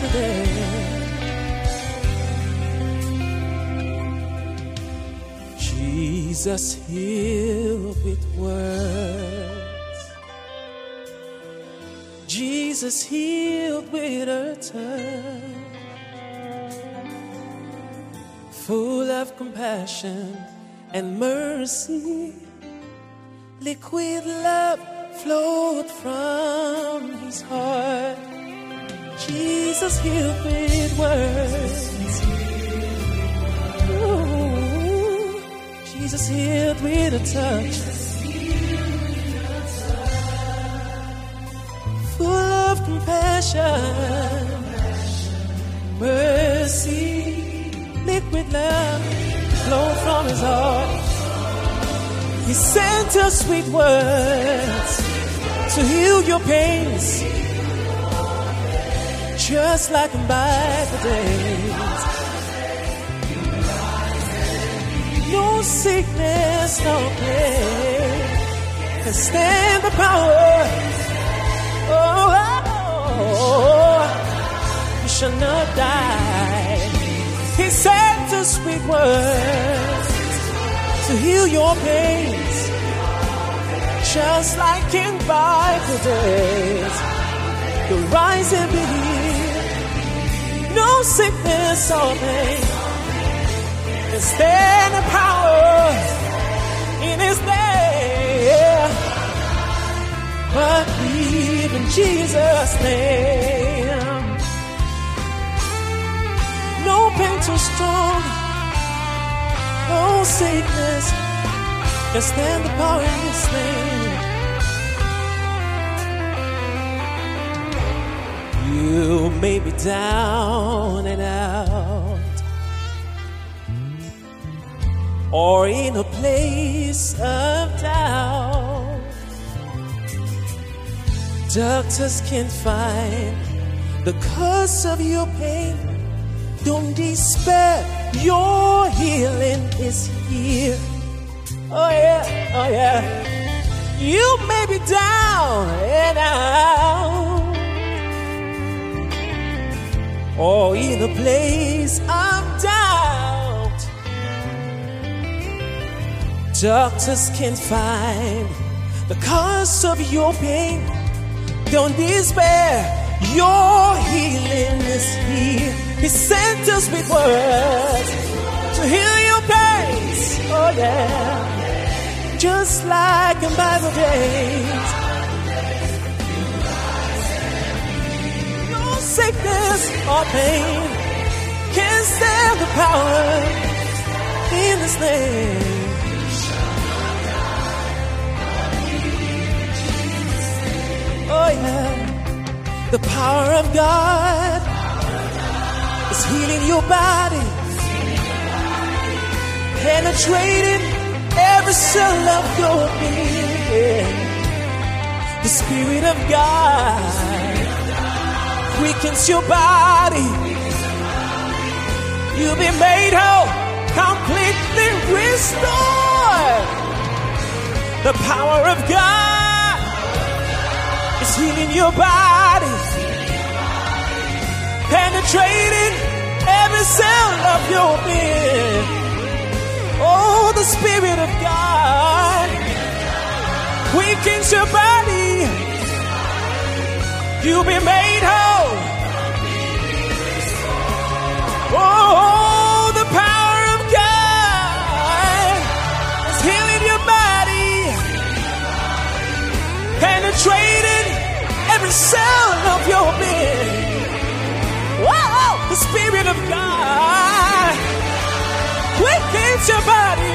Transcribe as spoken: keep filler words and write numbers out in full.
today. Jesus healed with words. Jesus healed with a touch. Full of compassion and mercy, liquid love flowed from his heart. Jesus healed with words. Ooh, Jesus healed with a touch. Full of compassion, mercy, liquid love flowed from his heart. He sent us sweet words to heal your pains, just like in Bible days. No sickness, no pain can stand the power. Oh, oh, oh, you shall not die. He sent us sweet words to heal your pains, just like in Bible days. You'll rise and be healed. No sickness or pain can stand the power in his name. But believe in Jesus' name. No pain too strong, no sickness can stand the power in his name. You may be down and out, or in a place of doubt. Doctors can't find the cause of your pain. Don't despair, your healing is here. Oh yeah, oh yeah. You may be down and out, or in a place of doubt. Doctors can't find the cause of your pain. Don't despair, your healing is here. He sent us with words to heal your pains. Oh yeah, just like in Bible days. No sickness or pain can stand the power in His name. Oh yeah, the power of God is healing your body, penetrating every cell of your being. The Spirit of God weakens your body. You'll be made whole, completely restored. The power of God is healing your body, penetrating every cell of your being. Oh, the Spirit of God weakens your body. You'll be made whole. Oh, the power of God is healing your body, penetrating every cell of your being. Whoa, the Spirit of God quickens your body.